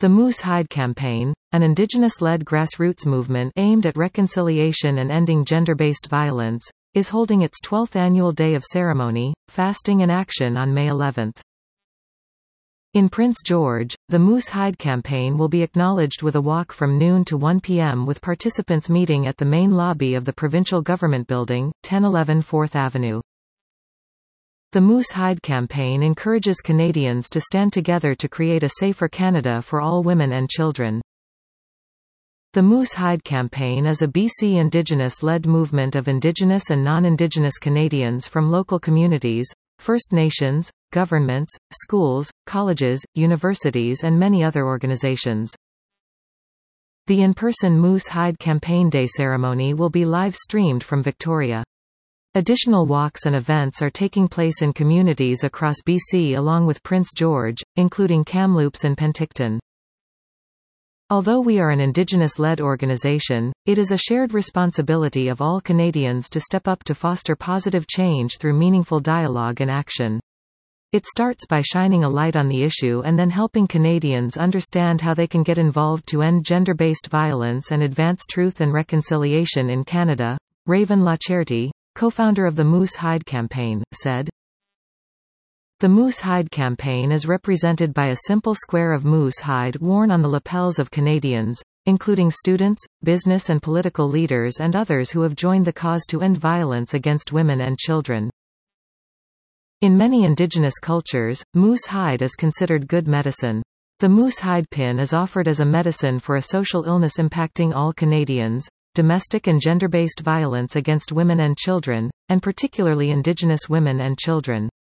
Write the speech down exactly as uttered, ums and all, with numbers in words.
The Moose Hide Campaign, an Indigenous-led grassroots movement aimed at reconciliation and ending gender-based violence, is holding its twelfth annual Day of Ceremony, Fasting and Action on May eleventh. In Prince George, the Moose Hide Campaign will be acknowledged with a walk from noon to one p m with participants meeting at the main lobby of the Provincial Government Building, ten eleven fourth Avenue. The Moose Hide Campaign encourages Canadians to stand together to create a safer Canada for all women and children. The Moose Hide Campaign is a B C Indigenous-led movement of Indigenous and non-Indigenous Canadians from local communities, First Nations, governments, schools, colleges, universities and many other organizations. The in-person Moose Hide Campaign Day ceremony will be live-streamed from Victoria. Additional walks and events are taking place in communities across B C along with Prince George, including Kamloops and Penticton. Although we are an Indigenous-led organization, it is a shared responsibility of all Canadians to step up to foster positive change through meaningful dialogue and action. It starts by shining a light on the issue and then helping Canadians understand how they can get involved to end gender-based violence and advance truth and reconciliation in Canada. Raven Lacharity, co-founder of the Moose Hide Campaign, said, "The Moose Hide Campaign is represented by a simple square of moose hide worn on the lapels of Canadians, including students, business and political leaders and others who have joined the cause to end violence against women and children." In many Indigenous cultures, moose hide is considered good medicine. The moose hide pin is offered as a medicine for a social illness impacting all Canadians, domestic and gender-based violence against women and children, and particularly Indigenous women and children.